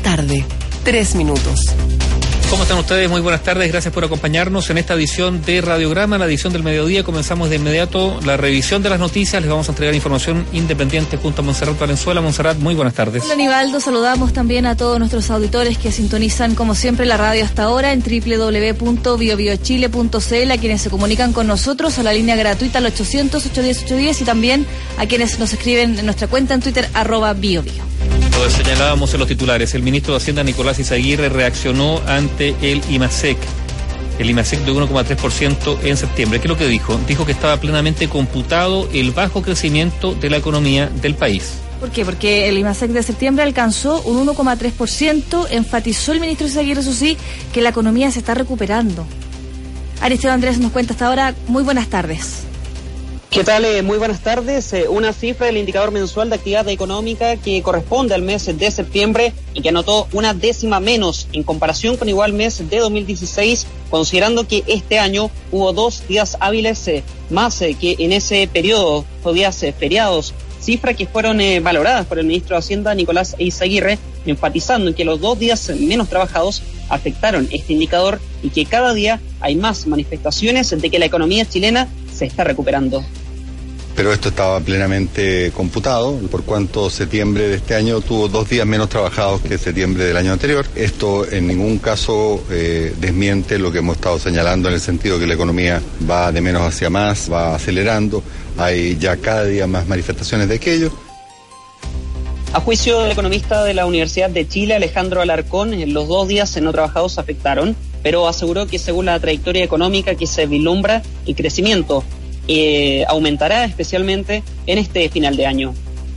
tarde, 3 minutos. ¿Cómo están ustedes? Muy buenas tardes, gracias por acompañarnos en esta edición de Radiograma, la edición del mediodía. Comenzamos de inmediato la revisión de las noticias, les vamos a entregar información independiente junto a Montserrat Valenzuela. Montserrat, muy buenas tardes. Hola Nivaldo, saludamos también a todos nuestros auditores que sintonizan como siempre la radio hasta ahora en www.biobiochile.cl, a quienes se comunican con nosotros a la línea gratuita al 800-810-810 y también a quienes nos escriben en nuestra cuenta en Twitter @biobio. Lo señalábamos en los titulares, el ministro de Hacienda Nicolás Izaguirre reaccionó ante el IMASEC de 1,3% en septiembre. ¿Qué es lo que dijo? Dijo que estaba plenamente computado el bajo crecimiento de la economía del país. ¿Por qué? Porque el IMASEC de septiembre alcanzó un 1,3%, enfatizó el ministro Izaguirre, eso sí, que la economía se está recuperando. Aristeo Andrés nos cuenta hasta ahora. Muy buenas tardes. ¿Qué tal? Muy buenas tardes. Una cifra del indicador mensual de actividad económica que corresponde al mes de septiembre y que anotó una décima menos en comparación con igual mes de 2016, considerando que este año hubo 2 días hábiles más que en ese periodo, o días feriados, cifras que fueron valoradas por el ministro de Hacienda Nicolás Izaguirre, enfatizando en que los 2 días menos trabajados afectaron este indicador y que cada día hay más manifestaciones de que la economía chilena se está recuperando. Pero esto estaba plenamente computado, por cuanto septiembre de este año tuvo 2 días menos trabajados que septiembre del año anterior. Esto en ningún caso desmiente lo que hemos estado señalando en el sentido que la economía va de menos hacia más, va acelerando, hay ya cada día más manifestaciones de aquello. A juicio del economista de la Universidad de Chile, Alejandro Alarcón, los 2 días no trabajados afectaron, pero aseguró que según la trayectoria económica que se vislumbra, el crecimiento aumentará especialmente en este final de año.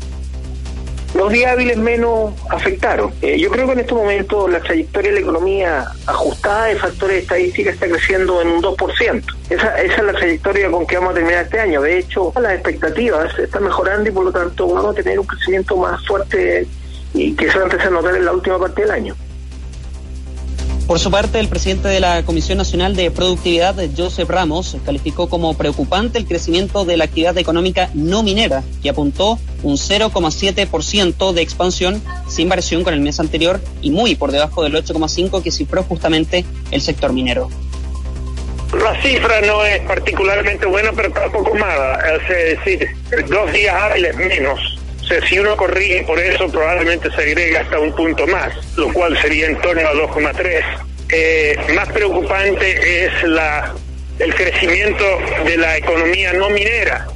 Los días hábiles menos afectaron. Yo creo que en este momento la trayectoria de la economía ajustada de factores estadísticos está creciendo en un 2%. Esa es la trayectoria con que vamos a terminar este año. De hecho, las expectativas están mejorando y por lo tanto vamos a tener un crecimiento más fuerte y que se va a empezar a notar en la última parte del año. Por su parte, el presidente de la Comisión Nacional de Productividad, Joseph Ramos, calificó como preocupante el crecimiento de la actividad económica no minera, que apuntó un 0,7% de expansión sin variación con el mes anterior y muy por debajo del 8,5% que cifró justamente el sector minero. La cifra no es particularmente buena, pero tampoco mala. Es decir, 2 días hábiles menos. O sea, si uno corrige por eso, probablemente se agrega hasta un punto más, lo cual sería en torno a 2,3. Más preocupante es el crecimiento de la economía no minera.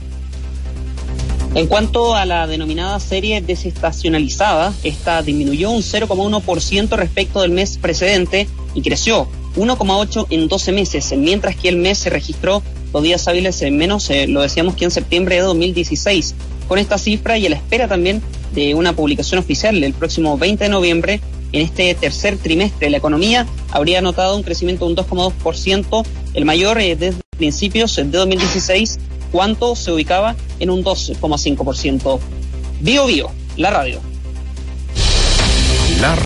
En cuanto a la denominada serie desestacionalizada, esta disminuyó un 0,1% respecto del mes precedente y creció 1,8% en 12 meses, mientras que el mes se registró 2 días hábiles menos, lo decíamos que en septiembre de 2016. Con esta cifra y a la espera también de una publicación oficial el próximo 20 de noviembre, en este tercer trimestre la economía habría anotado un crecimiento de un 2,2%, el mayor desde principios de 2016, cuando se ubicaba en un 2,5%. Bio, la radio.